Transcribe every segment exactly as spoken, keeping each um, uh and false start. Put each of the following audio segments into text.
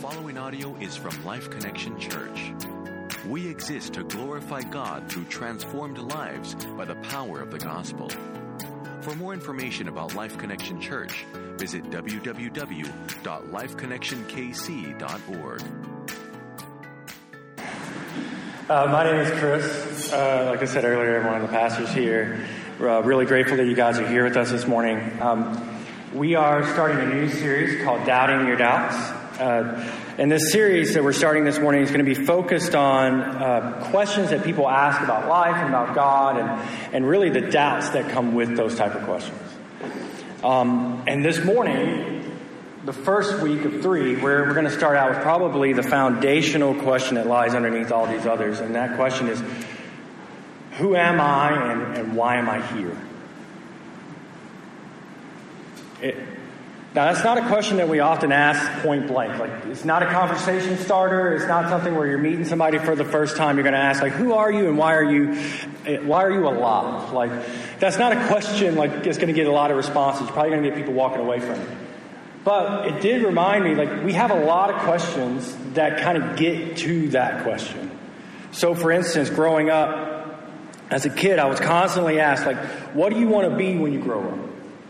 following audio is from Life Connection Church. We exist to glorify God through transformed lives by the power of the gospel. For more information about Life Connection Church, visit w w w dot life connection k c dot org. Uh, my name is Chris. Uh, like I said earlier, I'm one of the pastors here. We're uh, really grateful that you guys are here with us this morning. Um, we are starting a new series called Doubting Your Doubts. Uh, and this series that we're starting this morning is going to be focused on uh, questions that people ask about life and about God, and, and really the doubts that come with those type of questions. Um, and this morning, the first week of three, we're, we're going to start out with probably the foundational question that lies underneath all these others. And that question is, who am I and, and why am I here? It, now, that's not a question that we often ask point blank. Like, it's not a conversation starter. It's not something where you're meeting somebody for the first time. You're going to ask, like, who are you and why are you, why are you alive? Like, that's not a question like it's going to get a lot of responses. You're probably going to get people walking away from it. But it did remind me, like, we have a lot of questions that kind of get to that question. So, for instance, growing up as a kid, I was constantly asked, like, what do you want to be when you grow up?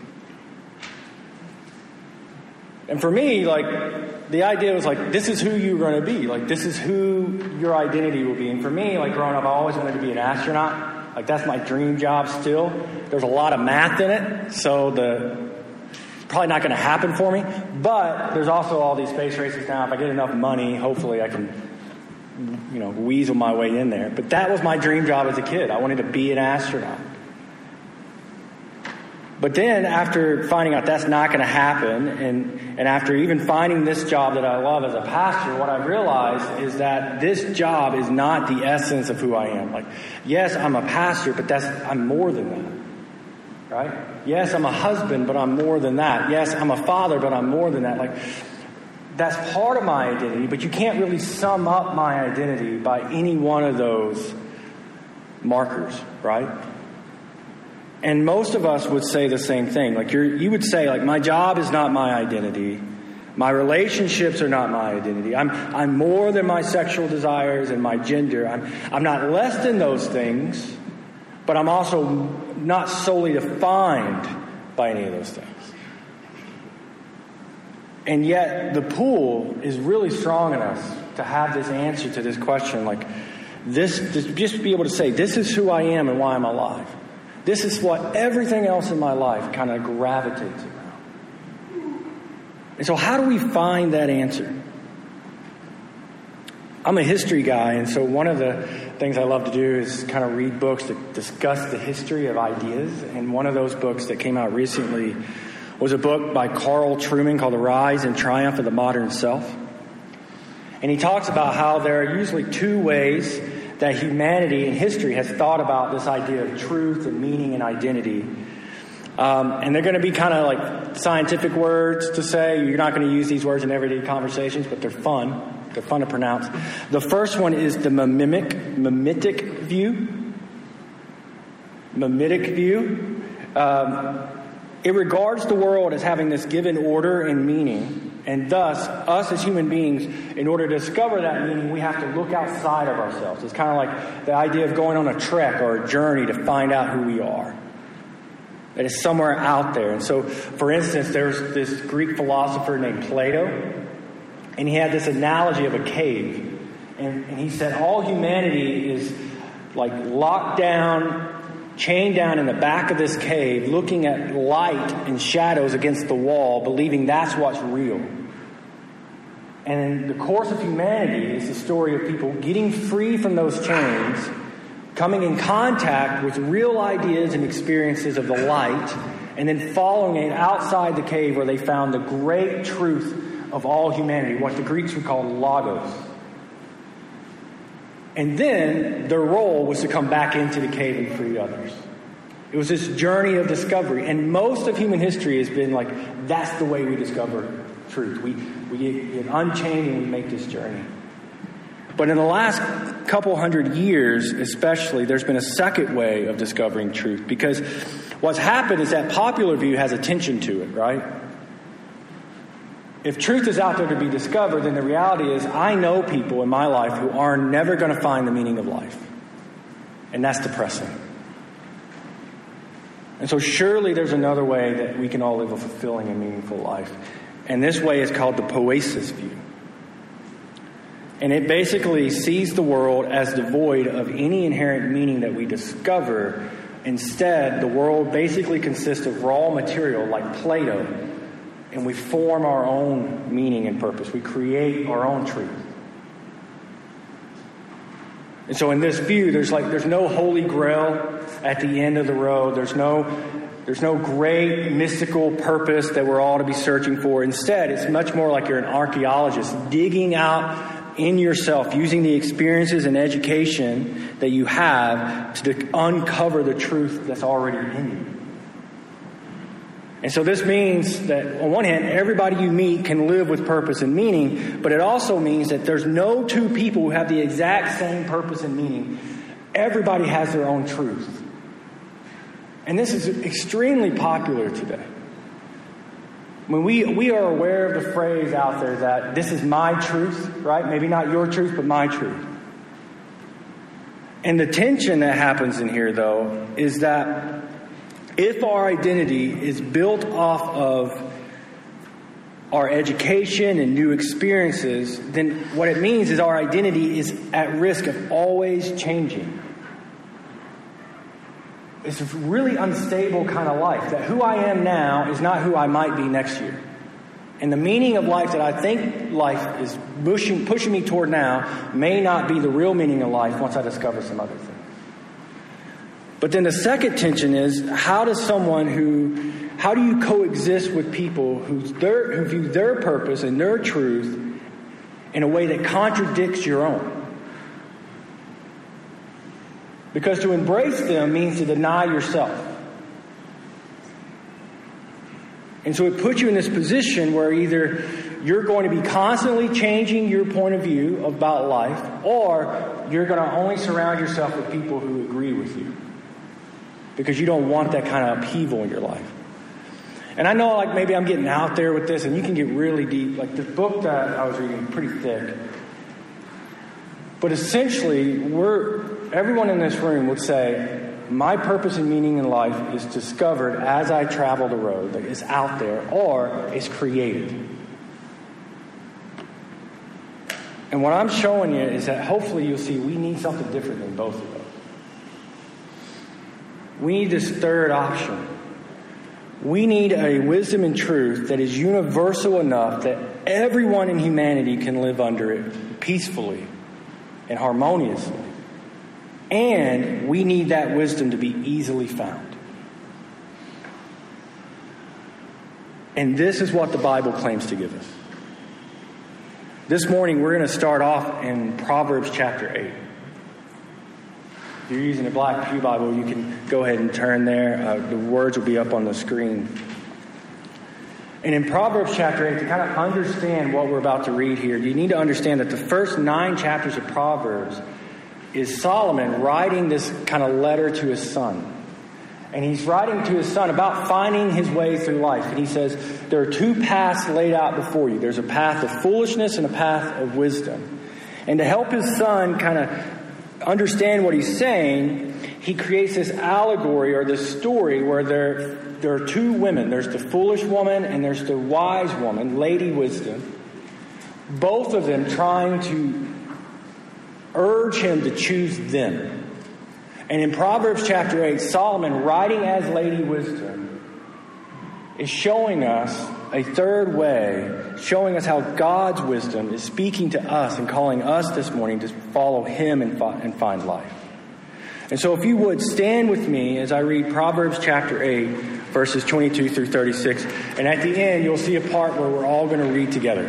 And for me, like, the idea was, like, this is who you're going to be. Like, this is who your identity will be. And for me, like, growing up, I always wanted to be an astronaut. Like, that's my dream job still. There's a lot of math in it, so the probably not going to happen for me. But there's also all these space races now. If I get enough money, hopefully I can, you know, weasel my way in there. But that was my dream job as a kid. I wanted to be an astronaut. But then after finding out that's not going to happen, and, and after even finding this job that I love as a pastor, what I realized is that this job is not the essence of who I am. Like, yes, I'm a pastor, but that's I'm more than that. Right? Yes, I'm a husband, but I'm more than that. Yes, I'm a father, but I'm more than that. Like, that's part of my identity, but you can't really sum up my identity by any one of those markers, right? And most of us would say the same thing. Like, you're, you would say, like, my job is not my identity. My relationships are not my identity. I'm I'm more than my sexual desires and my gender. I'm I'm not less than those things, but I'm also not solely defined by any of those things. And yet, the pull is really strong in us to have this answer to this question. Like, this, this just be able to say, this is who I am and why I'm alive. This is what everything else in my life kind of gravitates around. And so how do we find that answer? I'm a history guy, and so one of the things I love to do is kind of read books that discuss the history of ideas. And one of those books that came out recently was a book by Carl Trueman called The Rise and Triumph of the Modern Self. And he talks about how there are usually two ways that humanity in history has thought about this idea of truth and meaning and identity. Um, and they're going to be kind of like scientific words to say. You're not going to use these words in everyday conversations, but they're fun. They're fun to pronounce. The first one is the mimetic, mimetic view. Mimetic view. Um, it regards the world as having this given order and meaning. And thus, us as human beings, in order to discover that meaning, we have to look outside of ourselves. It's kind of like the idea of going on a trek or a journey to find out who we are. That is somewhere out there. And so, for instance, there's this Greek philosopher named Plato, and he had this analogy of a cave. And, and he said all humanity is like locked down, chained down in the back of this cave, looking at light and shadows against the wall, believing that's what's real. And the course of humanity is the story of people getting free from those chains, coming in contact with real ideas and experiences of the light, and then following it outside the cave where they found the great truth of all humanity, what the Greeks would call logos. And then their role was to come back into the cave and free others. It was this journey of discovery. And most of human history has been like, that's the way we discover truth. We, we get unchained and we make this journey. But in the last couple hundred years, especially, there's been a second way of discovering truth. Because what's happened is that popular view has attention to it, right? if truth is out there to be discovered, then the reality is I know people in my life who are never going to find the meaning of life. And that's depressing. And so surely there's another way that we can all live a fulfilling and meaningful life. And this way is called the poesis view. And it basically sees the world as devoid of any inherent meaning that we discover. Instead, the world basically consists of raw material like Play-Doh, and we form our own meaning and purpose. We create our own truth. And so in this view, there's like there's no holy grail at the end of the road. There's no there's no great mystical purpose that we're all to be searching for. Instead, it's much more like you're an archaeologist digging out in yourself, using the experiences and education that you have to uncover the truth that's already in you. And so this means that, on one hand, everybody you meet can live with purpose and meaning, but it also means that there's no two people who have the exact same purpose and meaning. Everybody has their own truth. And this is extremely popular today. When we we are aware of the phrase out there that this is my truth, right? Maybe not your truth, but my truth. And the tension that happens in here, though, is that if our identity is built off of our education and new experiences, then what it means is our identity is at risk of always changing. It's a really unstable kind of life, that who I am now is not who I might be next year. And the meaning of life that I think life is pushing, pushing me toward now may not be the real meaning of life once I discover some other thing. But then the second tension is, how does someone who, how do you coexist with people who's their, who view their purpose and their truth in a way that contradicts your own? Because to embrace them means to deny yourself. And so it puts you in this position where either you're going to be constantly changing your point of view about life, or you're going to only surround yourself with people who agree with you. Because you don't want that kind of upheaval in your life. And I know, like, maybe I'm getting out there with this, and you can get really deep. Like, the book that I was reading, pretty thick. But essentially, we're everyone in this room would say, my purpose and meaning in life is discovered as I travel the road, that is out there, or is created. And what I'm showing you is that hopefully you'll see we need something different than both of those. We need this third option. We need a wisdom and truth that is universal enough that everyone in humanity can live under it peacefully and harmoniously. And we need that wisdom to be easily found. And this is what the Bible claims to give us. This morning we're going to start off in Proverbs chapter eight. If you're using a Black Pew Bible, you can go ahead and turn there. Uh, the words will be up on the screen. And in Proverbs chapter eight, to kind of understand what we're about to read here, you need to understand that the first nine chapters of Proverbs is Solomon writing this kind of letter to his son. And he's writing to his son about finding his way through life. And he says, there are two paths laid out before you. There's a path of foolishness and a path of wisdom. And to help his son kind of understand what he's saying, he creates this allegory or this story where there, there are two women. There's the foolish woman and there's the wise woman, Lady Wisdom. Both of them trying to urge him to choose them. And in Proverbs chapter eight, Solomon, writing as Lady Wisdom, is showing us a third way, showing us how God's wisdom is speaking to us and calling us this morning to follow him and, fi- and find life. And so if you would, stand with me as I read Proverbs chapter eight, verses twenty-two through thirty-six. And at the end, you'll see a part where we're all going to read together.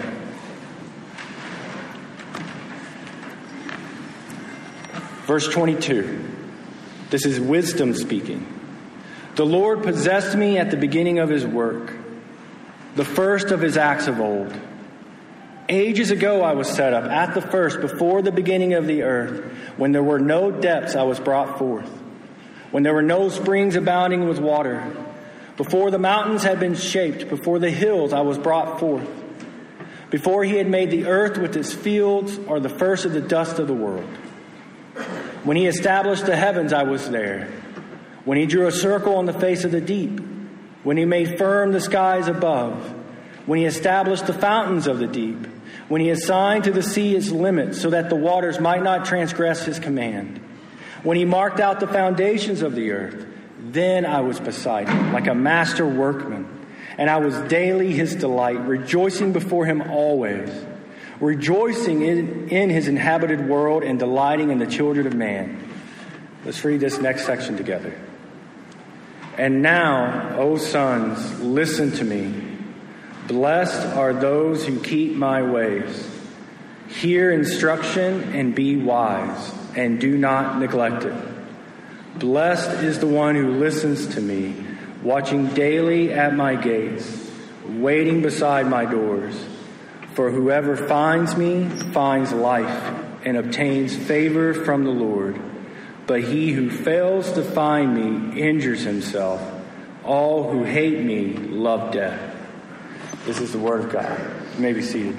Verse twenty-two. This is wisdom speaking. The Lord possessed me at the beginning of his work, the first of his acts of old. Ages ago I was set up, at the first, before the beginning of the earth. When there were no depths, I was brought forth. When there were no springs abounding with water. Before the mountains had been shaped, before the hills I was brought forth. before he had made the earth with its fields, or the first of the dust of the world. When he established the heavens, I was there. When he drew a circle on the face of the deep. When he made firm the skies above. When he established the fountains of the deep. When he assigned to the sea its limits, so that the waters might not transgress his command. When he marked out the foundations of the earth, then I was beside him, like a master workman. And I was daily his delight, rejoicing before him always. Rejoicing in, in his inhabited world and delighting in the children of man. Let's read this next section together. And now, O sons, listen to me. Blessed are those who keep my ways. Hear instruction and be wise, and do not neglect it. Blessed is the one who listens to me, watching daily at my gates, waiting beside my doors. For whoever finds me finds life and obtains favor from the Lord. But he who fails to find me injures himself. All who hate me love death. This is the word of God. You may be seated.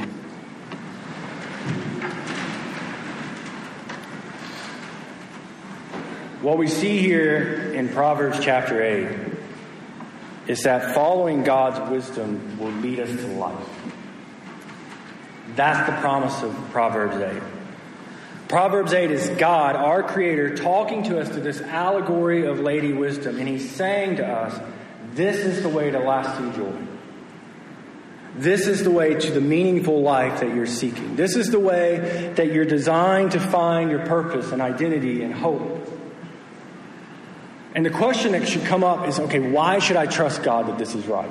What we see here in Proverbs chapter eight is that following God's wisdom will lead us to life. That's the promise of Proverbs eight. Proverbs eight is God, our Creator, talking to us through this allegory of Lady Wisdom. And He's saying to us, this is the way to lasting joy. This is the way to the meaningful life that you're seeking. This is the way that you're designed to find your purpose and identity and hope. And the question that should come up is, okay, why should I trust God that this is right?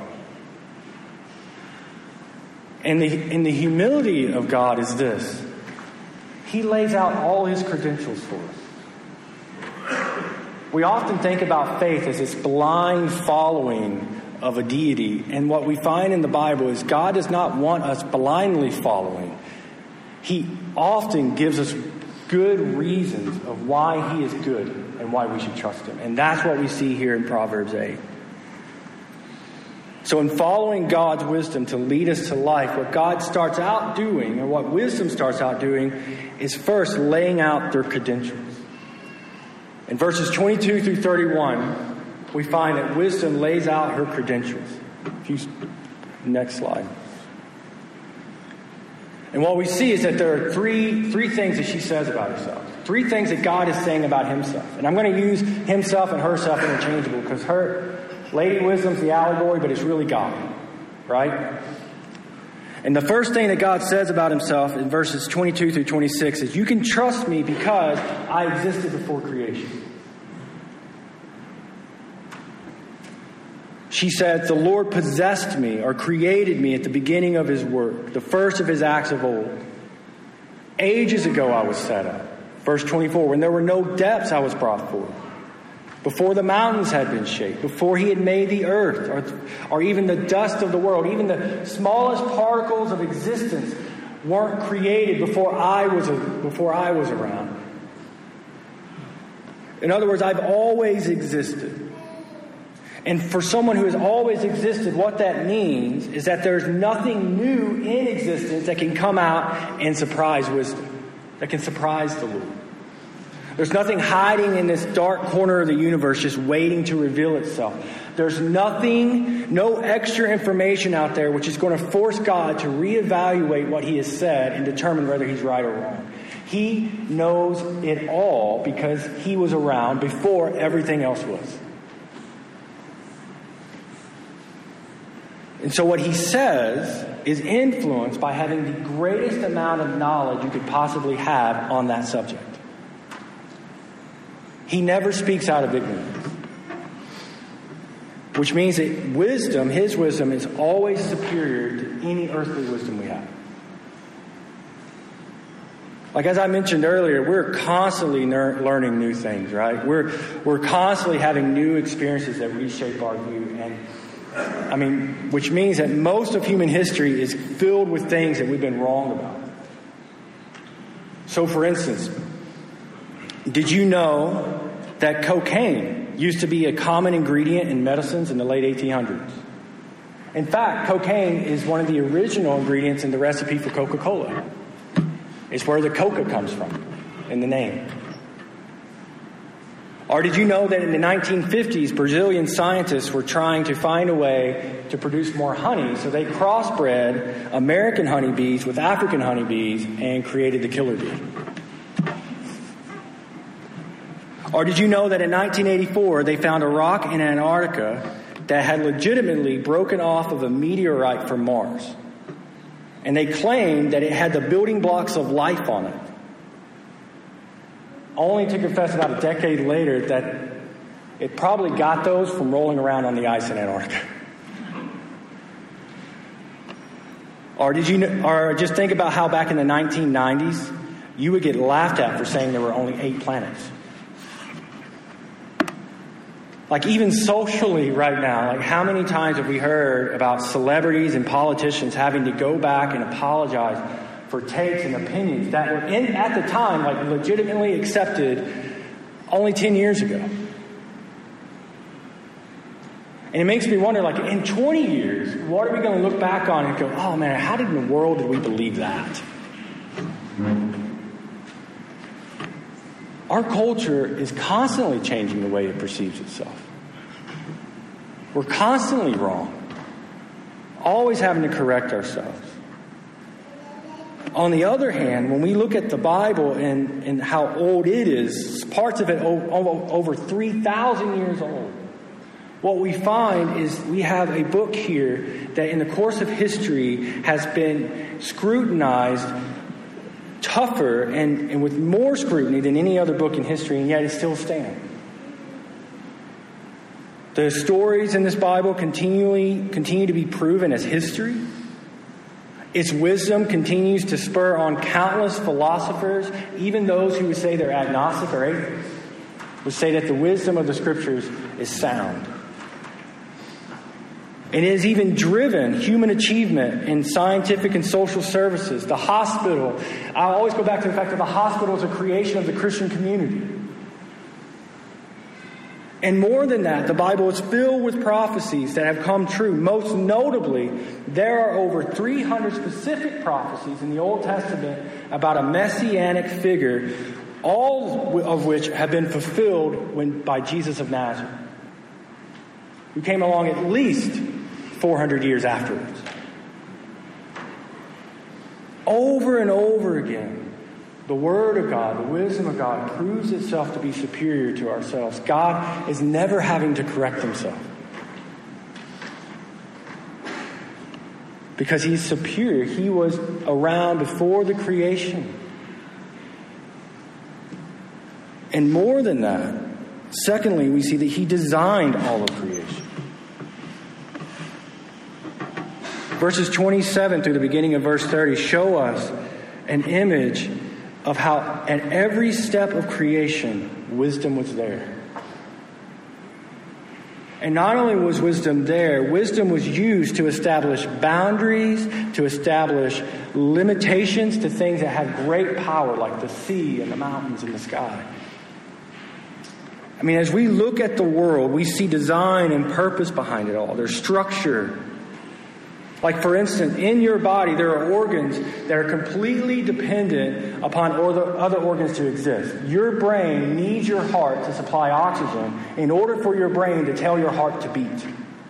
And the, and the humility of God is this. He lays out all His credentials for us. We often think about faith as this blind following of a deity. And what we find in the Bible is God does not want us blindly following. He often gives us good reasons of why He is good and why we should trust Him. And that's what we see here in Proverbs eight. So in following God's wisdom to lead us to life, what God starts out doing, or what wisdom starts out doing, is first laying out their credentials. In verses twenty-two through thirty-one, we find that wisdom lays out her credentials. If you, next slide. And what we see is that there are three, three things that she says about herself. Three things that God is saying about Himself. And I'm going to use Himself and herself interchangeable because her Lady Wisdom's the allegory, but it's really God. Right? And the first thing that God says about Himself in verses twenty-two through twenty-six is, you can trust me because I existed before creation. She said, the Lord possessed me or created me at the beginning of His work, the first of His acts of old. Ages ago I was set up. Verse twenty-four, when there were no depths I was brought forth. Before the mountains had been shaped, before He had made the earth, or, or even the dust of the world, even the smallest particles of existence weren't created before I was, before I was around. In other words, I've always existed. And for someone who has always existed, what that means is that there's nothing new in existence that can come out and surprise wisdom, that can surprise the Lord. There's nothing hiding in this dark corner of the universe just waiting to reveal itself. There's nothing, no extra information out there which is going to force God to reevaluate what He has said and determine whether He's right or wrong. He knows it all because He was around before everything else was. And so what He says is influenced by having the greatest amount of knowledge you could possibly have on that subject. He never speaks out of ignorance. Which means that wisdom, His wisdom, is always superior to any earthly wisdom we have. Like as I mentioned earlier, we're constantly ner- learning new things, right? We're we're constantly having new experiences that reshape our view. And I mean, which means that most of human history is filled with things that we've been wrong about. So for instance, did you know that cocaine used to be a common ingredient in medicines in the late eighteen hundreds? In fact, cocaine is one of the original ingredients in the recipe for Coca-Cola. It's where the Coca comes from in the name. Or did you know that in the nineteen fifties, Brazilian scientists were trying to find a way to produce more honey, so they crossbred American honeybees with African honeybees and created the killer bee? Or did you know that in nineteen eighty-four, they found a rock in Antarctica that had legitimately broken off of a meteorite from Mars? And they claimed that it had the building blocks of life on it. Only to confess about a decade later that it probably got those from rolling around on the ice in Antarctica. Or did you, or just think about how back in the nineteen nineties, you would get laughed at for saying there were only eight planets. Like even socially right now, like how many times have we heard about celebrities and politicians having to go back and apologize for takes and opinions that were in, at the time, like legitimately accepted only ten years ago? And it makes me wonder, like in twenty years, what are we going to look back on and go, oh man, how did in the world did we believe that? Our culture is constantly changing the way it perceives itself. We're constantly wrong. Always having to correct ourselves. On the other hand, when we look at the Bible and, and how old it is, parts of it over, over three thousand years old, what we find is we have a book here that in the course of history has been scrutinized tougher and, and with more scrutiny than any other book in history, and yet it still stands. The stories in this Bible continually continue to be proven as history. Its wisdom continues to spur on countless philosophers, even those who would say they're agnostic or atheists, would say that the wisdom of the Scriptures is sound. It has even driven human achievement in scientific and social services. The hospital, I always go back to the fact that the hospital is a creation of the Christian community. And more than that, the Bible is filled with prophecies that have come true. Most notably, there are over three hundred specific prophecies in the Old Testament about a messianic figure, all of which have been fulfilled when, by Jesus of Nazareth, who came along at least four hundred years afterwards. Over and over again, the Word of God, the wisdom of God, proves itself to be superior to ourselves. God is never having to correct himself, because he's superior. He was around before the creation. And more than that, secondly, we see that he designed all of creation. Verses twenty-seven through the beginning of verse thirty show us an image of how at every step of creation, wisdom was there. And not only was wisdom there, wisdom was used to establish boundaries, to establish limitations to things that had great power, like the sea and the mountains and the sky. I mean, as we look at the world, we see design and purpose behind it all. There's structure. Like, for instance, in your body, there are organs that are completely dependent upon other organs to exist. Your brain needs your heart to supply oxygen in order for your brain to tell your heart to beat.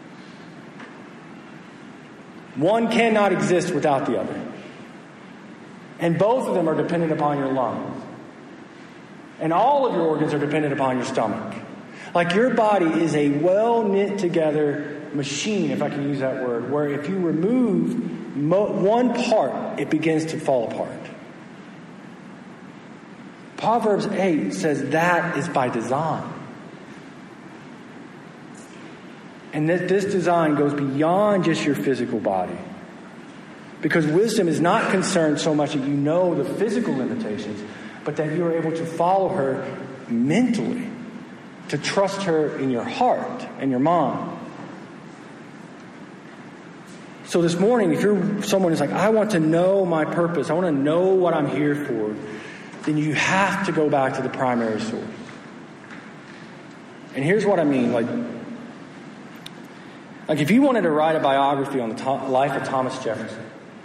One cannot exist without the other. And both of them are dependent upon your lungs. And all of your organs are dependent upon your stomach. Like, your body is a well-knit together machine, if I can use that word, where if you remove mo- one part, it begins to fall apart. Proverbs eight says that is by design. And that this design goes beyond just your physical body. Because wisdom is not concerned so much that you know the physical limitations, but that you are able to follow her mentally, to trust her in your heart and your mind. So this morning, if you're someone who's like, I want to know my purpose, I want to know what I'm here for, then you have to go back to the primary source. And here's what I mean. Like, Like if you wanted to write a biography on the to- life of Thomas Jefferson,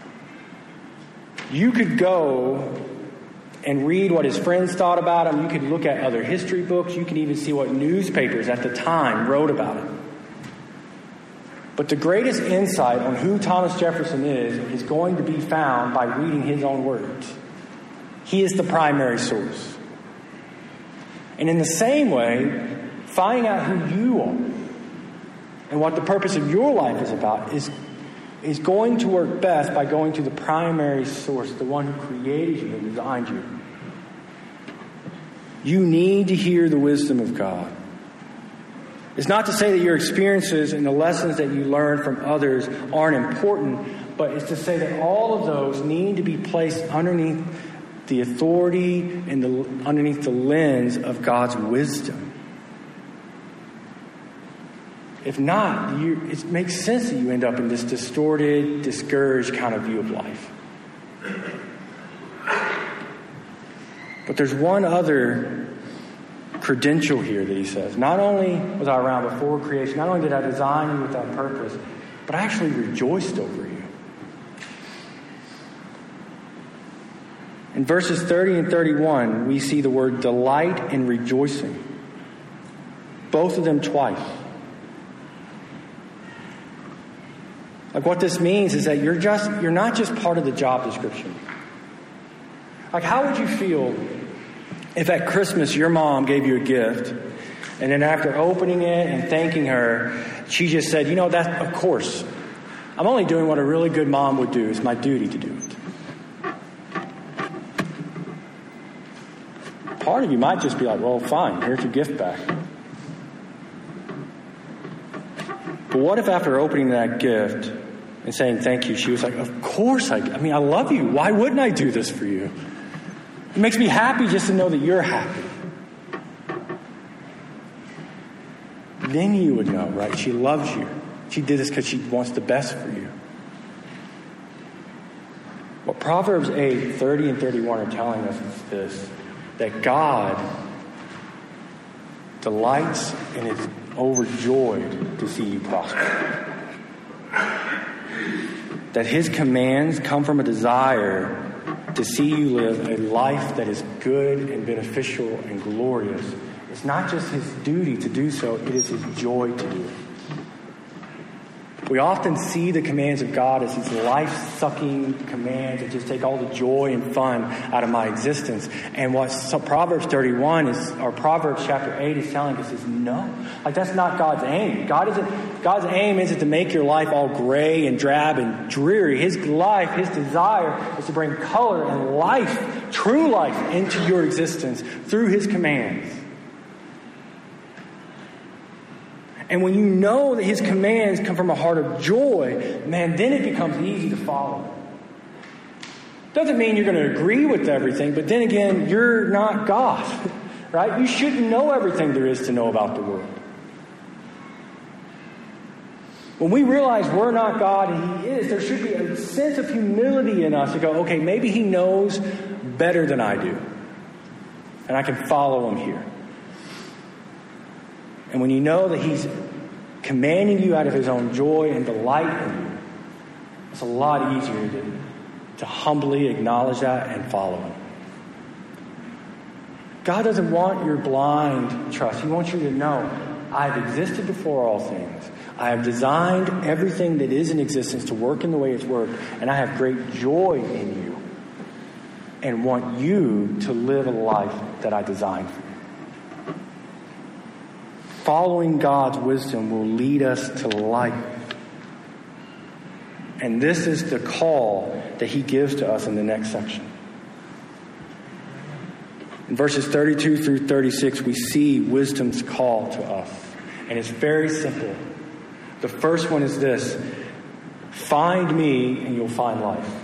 you could go and read what his friends thought about him. You could look at other history books. You can even see what newspapers at the time wrote about him. But the greatest insight on who Thomas Jefferson is is going to be found by reading his own words. He is the primary source. And in the same way, finding out who you are and what the purpose of your life is about is, is going to work best by going to the primary source, the one who created you and designed you. You need to hear the wisdom of God. It's not to say that your experiences and the lessons that you learn from others aren't important, but it's to say that all of those need to be placed underneath the authority and the, underneath the lens of God's wisdom. If not, you, it makes sense that you end up in this distorted, discouraged kind of view of life. But there's one other credential here that he says. Not only was I around before creation, not only did I design you with that purpose, but I actually rejoiced over you. In verses thirty and thirty-one, we see the word delight and rejoicing. Both of them twice. Like what this means is that you're just you're not just part of the job description. Like how would you feel if at Christmas your mom gave you a gift and then after opening it and thanking her, she just said, you know, that of course, I'm only doing what a really good mom would do. It's my duty to do it. Part of you might just be like, well, fine, here's your gift back. But what if after opening that gift and saying thank you, she was like, of course, I, I mean, I love you. Why wouldn't I do this for you? It makes me happy just to know that you're happy. Then you would know, right? She loves you. She did this because she wants the best for you. What Proverbs eight, thirty and thirty-one are telling us is this, that God delights and is overjoyed to see you prosper. That his commands come from a desire to see you live a life that is good and beneficial and glorious. It's not just his duty to do so, it is his joy to do it. We often see the commands of God as these life-sucking commands that just take all the joy and fun out of my existence. And what Proverbs thirty-one is, or Proverbs chapter eight is telling us is no. Like that's not God's aim. God isn't, God's aim isn't to make your life all gray and drab and dreary. His life, his desire is to bring color and life, true life, into your existence through his commands. And when you know that his commands come from a heart of joy, man, then it becomes easy to follow. Doesn't mean you're going to agree with everything, but then again, you're not God, right? You shouldn't know everything there is to know about the world. When we realize we're not God and he is, there should be a sense of humility in us to go, okay, maybe he knows better than I do. And I can follow him here. And when you know that he's commanding you out of his own joy and delight in you, it's a lot easier to, to humbly acknowledge that and follow him. God doesn't want your blind trust. He wants you to know, I have existed before all things. I have designed everything that is in existence to work in the way it's worked, and I have great joy in you and want you to live a life that I designed for you. Following God's wisdom will lead us to life. And this is the call that he gives to us in the next section. In verses thirty-two through thirty-six, we see wisdom's call to us. And it's very simple. The first one is this: find me and you'll find life.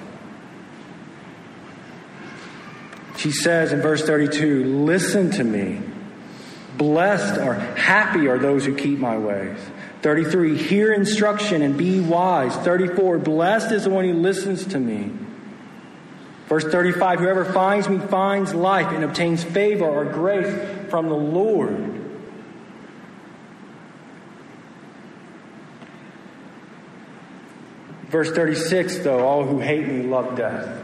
She says in verse thirty-two, listen to me. Blessed or happy are those who keep my ways. thirty-three, hear instruction and be wise. thirty-four, blessed is the one who listens to me. Verse thirty-five, whoever finds me finds life and obtains favor or grace from the Lord. Verse thirty-six, though, all who hate me love death.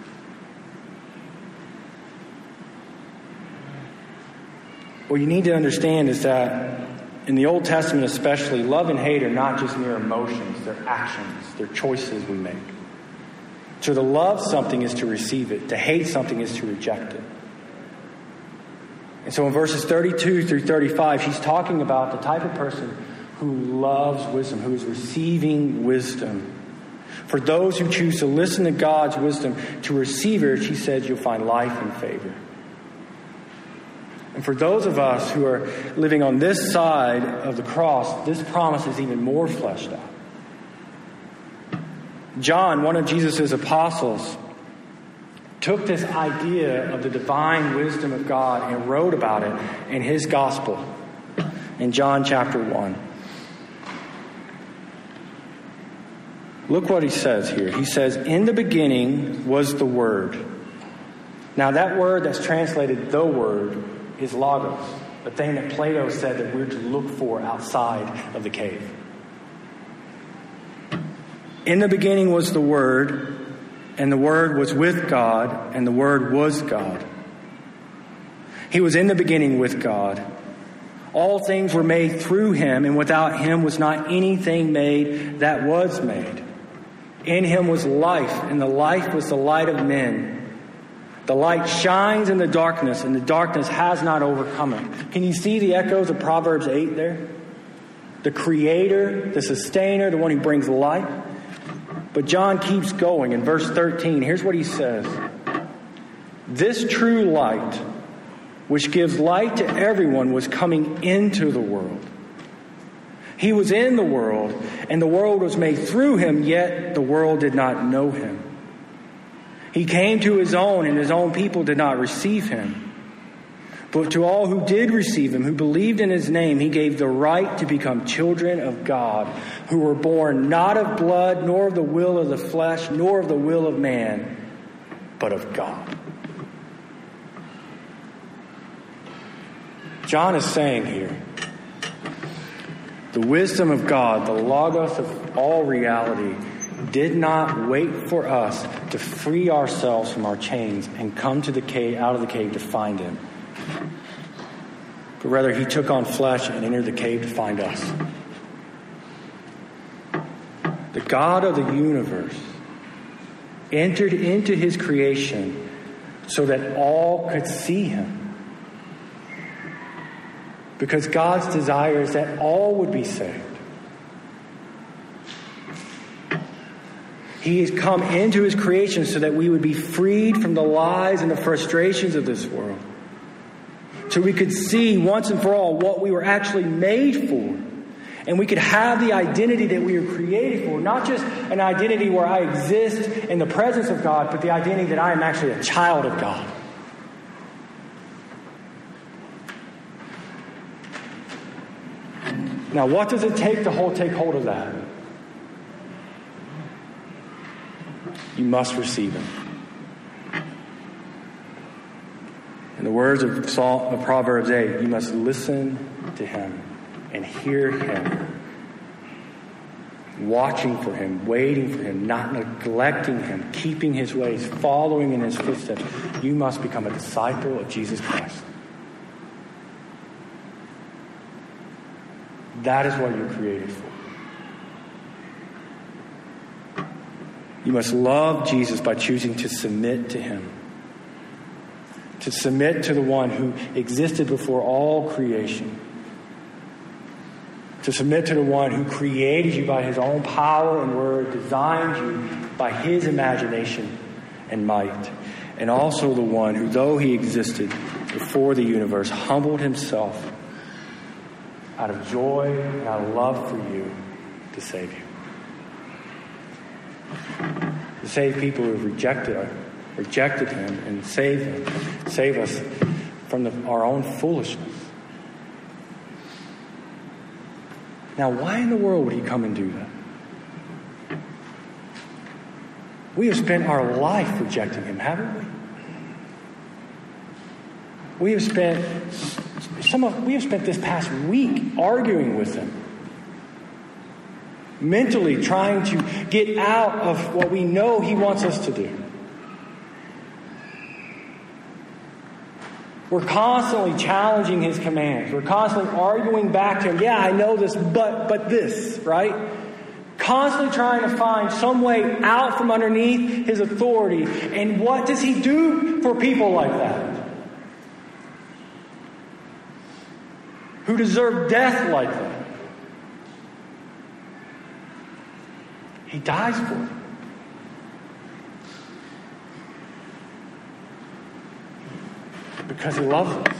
What you need to understand is that in the Old Testament especially, love and hate are not just mere emotions, they're actions, they're choices we make. So to love something is to receive it. To hate something is to reject it. And so in verses thirty-two through thirty-five, he's talking about the type of person who loves wisdom, who is receiving wisdom. For those who choose to listen to God's wisdom, to receive it, he says, you'll find life and favor. And for those of us who are living on this side of the cross, this promise is even more fleshed out. John, one of Jesus' apostles, took this idea of the divine wisdom of God and wrote about it in his gospel in John chapter one. Look what he says here. He says, in the beginning was the Word. Now that word that's translated the Word is logos, the thing that Plato said that we're to look for outside of the cave. In the beginning was the Word, and the Word was with God, and the Word was God. He was in the beginning with God. All things were made through him, and without him was not anything made that was made. In him was life, and the life was the light of men. The light shines in the darkness, and the darkness has not overcome it. Can you see the echoes of Proverbs eight there? The creator, the sustainer, the one who brings light. But John keeps going in verse thirteen. Here's what he says. This true light, which gives light to everyone, was coming into the world. He was in the world, and the world was made through him, yet the world did not know him. He came to his own, and his own people did not receive him. But to all who did receive him, who believed in his name, he gave the right to become children of God, who were born not of blood, nor of the will of the flesh, nor of the will of man, but of God. John is saying here, the wisdom of God, the logos of all reality, did not wait for us to free ourselves from our chains and come to the cave, out of the cave to find him. But rather, he took on flesh and entered the cave to find us. The God of the universe entered into his creation so that all could see him. Because God's desire is that all would be saved. He has come into his creation so that we would be freed from the lies and the frustrations of this world. So we could see once and for all what we were actually made for. And we could have the identity that we were created for. Not just an identity where I exist in the presence of God, but the identity that I am actually a child of God. Now, what does it take to hold, take hold of that? You must receive him. In the words of, Psalm, of Proverbs eight, you must listen to him and hear him, watching for him, waiting for him, not neglecting him, keeping his ways, following in his footsteps. You must become a disciple of Jesus Christ. That is what you're created for. You must love Jesus by choosing to submit to him. To submit to the one who existed before all creation. To submit to the one who created you by his own power and word, designed you by his imagination and might. And also the one who, though he existed before the universe, humbled himself out of joy and out of love for you to save you. To save people who have rejected, rejected him and save him, save us from the, our own foolishness. Now, why in the world would he come and do that? We have spent our life rejecting him, haven't we? We have spent some of we have spent this past week arguing with him. mentally trying to get out of what we know He wants us to do. We're constantly challenging His commands. We're constantly arguing back to Him. Yeah, I know this, but but this, right? Constantly trying to find some way out from underneath His authority. And what does He do for people like that? Who deserve death like that? He dies for them. Because He loves us.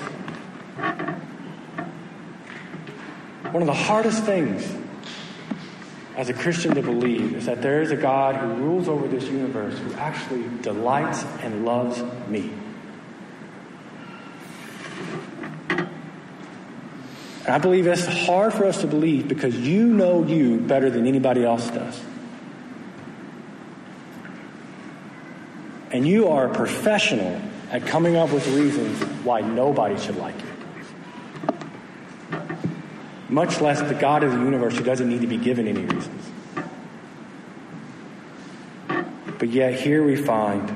One of the hardest things as a Christian to believe is that there is a God who rules over this universe who actually delights and loves me. And I believe it's hard for us to believe because you know you better than anybody else does. And you are a professional at coming up with reasons why nobody should like you. Much less the God of the universe who doesn't need to be given any reasons. But yet here we find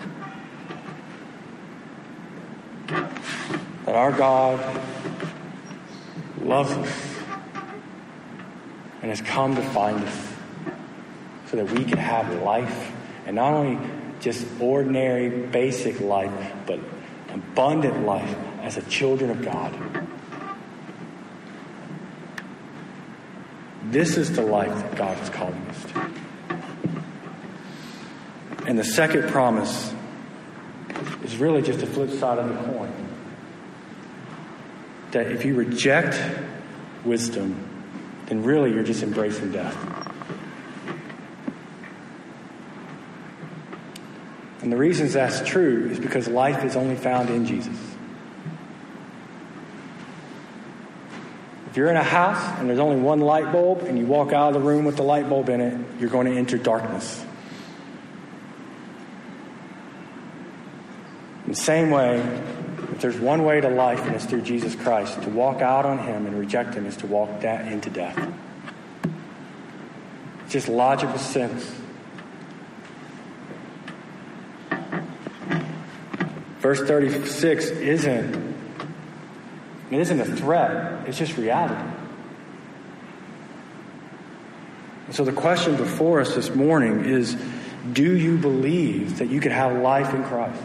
that our God loves us and has come to find us so that we can have life, and not only just ordinary, basic life, but abundant life as a children of God. This is the life that God is calling us to. And the second promise is really just the flip side of the coin. That if you reject wisdom, then really you're just embracing death. And the reasons that's true is because life is only found in Jesus. If you're in a house and there's only one light bulb and you walk out of the room with the light bulb in it, you're going to enter darkness. In the same way, if there's one way to life and it's through Jesus Christ, to walk out on Him and reject Him is to walk that into death. It's just logical sense. Verse thirty-six isn't, it isn't a threat, it's just reality. And so the question before us this morning is, do you believe that you can have life in Christ?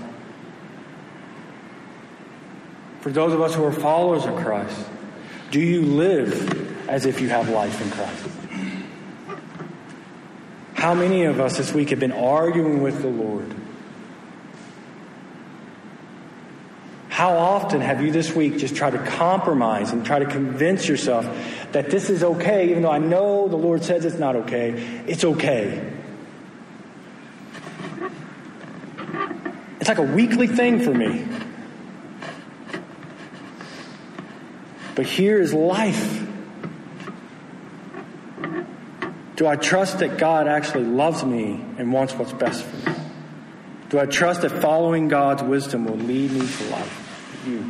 For those of us who are followers of Christ, do you live as if you have life in Christ? How many of us this week have been arguing with the Lord? How often have you this week just tried to compromise and try to convince yourself that this is okay, even though I know the Lord says it's not okay? It's okay. It's like a weekly thing for me. But here is life. Do I trust that God actually loves me and wants what's best for me? Do I trust that following God's wisdom will lead me to life? You.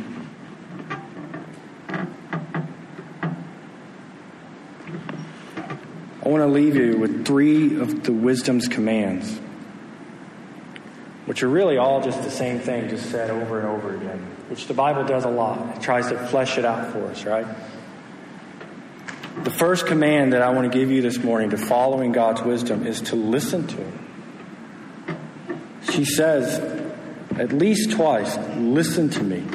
I want to leave you with three of the wisdom's commands, which are really all just the same thing, just said over and over again, which the Bible does a lot. It tries to flesh it out for us, right? The first command that I want to give you this morning to following God's wisdom is to listen to Him. She says at least twice, listen to me.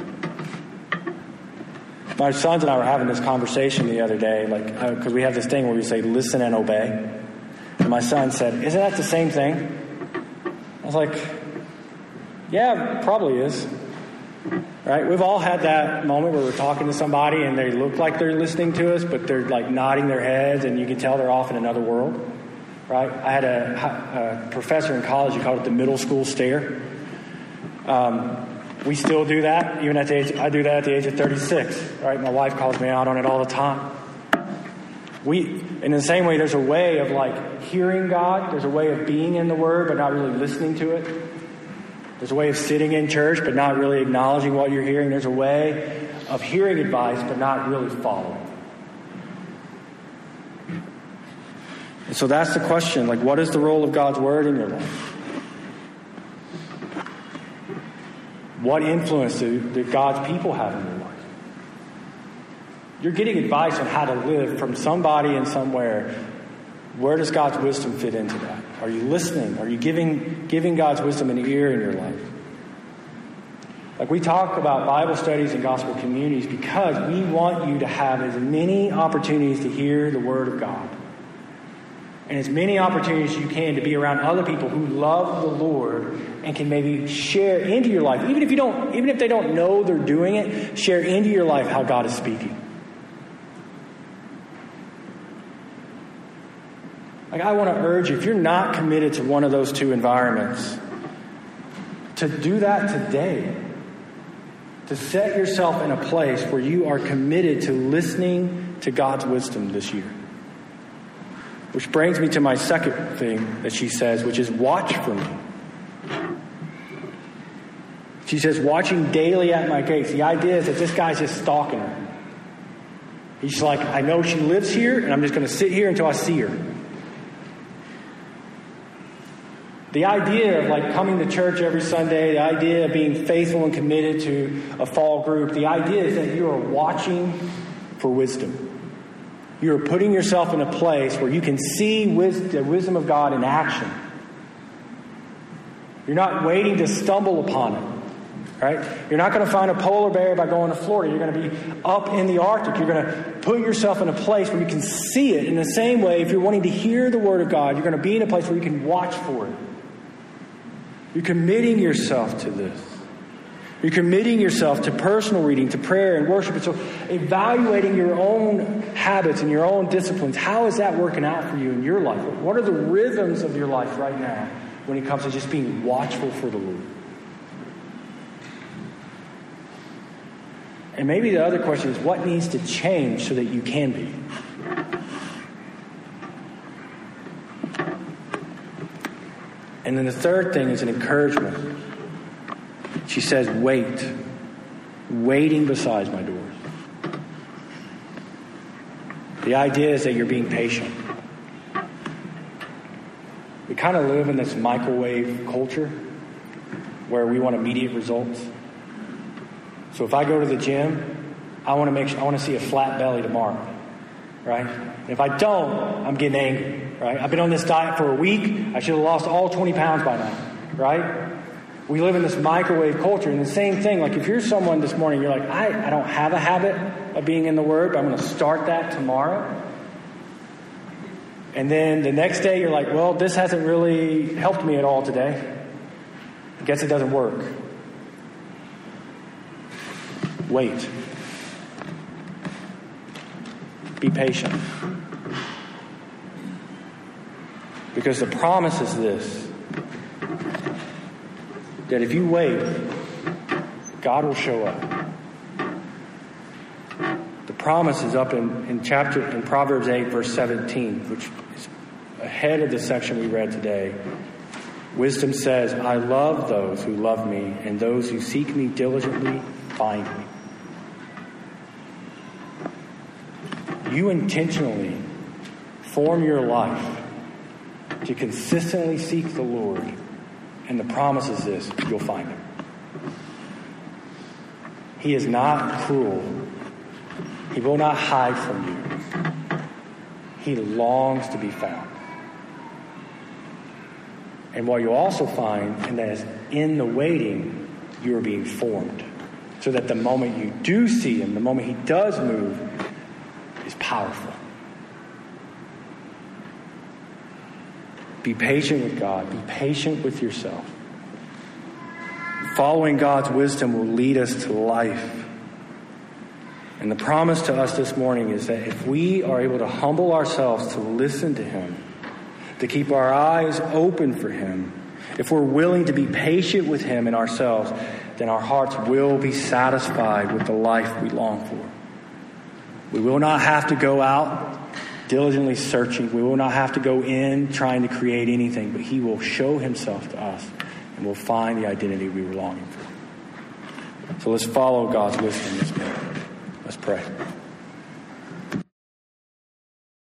My sons and I were having this conversation the other day, like, because uh, we have this thing where we say listen and obey. And my son said, isn't that the same thing? I was like, yeah, it probably is. Right? We've all had that moment where we're talking to somebody and they look like they're listening to us, but they're like nodding their heads and you can tell they're off in another world. Right? I had a, a professor in college who called it the middle school stare. Um, we still do that, even at the age, I do that at the age of thirty-six. Right? My wife calls me out on it all the time. We, in the same way, there's a way of like hearing God. There's a way of being in the Word, but not really listening to it. There's a way of sitting in church, but not really acknowledging what you're hearing. There's a way of hearing advice, but not really following. And so that's the question, like, what is the role of God's word in your life? What influence do, do God's people have in your life? You're getting advice on how to live from somebody and somewhere. Where does God's wisdom fit into that? Are you listening? Are you giving giving God's wisdom an ear in your life? Like, we talk about Bible studies and gospel communities because we want you to have as many opportunities to hear the word of God. And as many opportunities as you can to be around other people who love the Lord and can maybe share into your life. Even if you don't, even if they don't know they're doing it, share into your life how God is speaking. Like, I want to urge you, if you're not committed to one of those two environments, to do that today. To set yourself in a place where you are committed to listening to God's wisdom this year. Which brings me to my second thing that she says, which is watch for me. She says, watching daily at my gates. The idea is that this guy's just stalking her. He's like, I know she lives here, and I'm just going to sit here until I see her. The idea of like coming to church every Sunday, the idea of being faithful and committed to a fall group, the idea is that you are watching for wisdom. You are putting yourself in a place where you can see wisdom, the wisdom of God in action. You're not waiting to stumble upon it, right? You're not going to find a polar bear by going to Florida. You're going to be up in the Arctic. You're going to put yourself in a place where you can see it. In the same way, if you're wanting to hear the word of God, you're going to be in a place where you can watch for it. You're committing yourself to this. You're committing yourself to personal reading, to prayer and worship. And so evaluating your own habits and your own disciplines. How is that working out for you in your life? What are the rhythms of your life right now when it comes to just being watchful for the Lord? And maybe the other question is, what needs to change so that you can be? And then the third thing is an encouragement. She says, wait. Waiting beside my doors. The idea is that you're being patient. We kind of live in this microwave culture where we want immediate results. So if I go to the gym, I want to make sure, I want to see a flat belly tomorrow, right? And if I don't, I'm getting angry. Right? I've been on this diet for a week. I should have lost all twenty pounds by now. Right? We live in this microwave culture. And the same thing, like if you're someone this morning, you're like, I, I don't have a habit of being in the Word, but I'm going to start that tomorrow. And then the next day, you're like, well, this hasn't really helped me at all today. I guess it doesn't work. Wait. Be patient. Because the promise is this, that if you wait, God will show up. The promise is up in, in chapter in Proverbs eight, verse seventeen, which is ahead of the section we read today. Wisdom says, I love those who love me, and those who seek me diligently find me. You intentionally form your life to consistently seek the Lord, and the promise is this, you'll find Him. He is not cruel. He will not hide from you. He longs to be found. And what you'll also find, and that is in the waiting, you are being formed. So that the moment you do see Him, the moment He does move, is powerful. Be patient with God. Be patient with yourself. Following God's wisdom will lead us to life. And the promise to us this morning is that if we are able to humble ourselves to listen to Him, to keep our eyes open for Him, if we're willing to be patient with Him and ourselves, then our hearts will be satisfied with the life we long for. We will not have to go out diligently searching. We will not have to go in trying to create anything, but He will show Himself to us and we'll find the identity we were longing for. So let's follow God's wisdom this morning. Let's pray.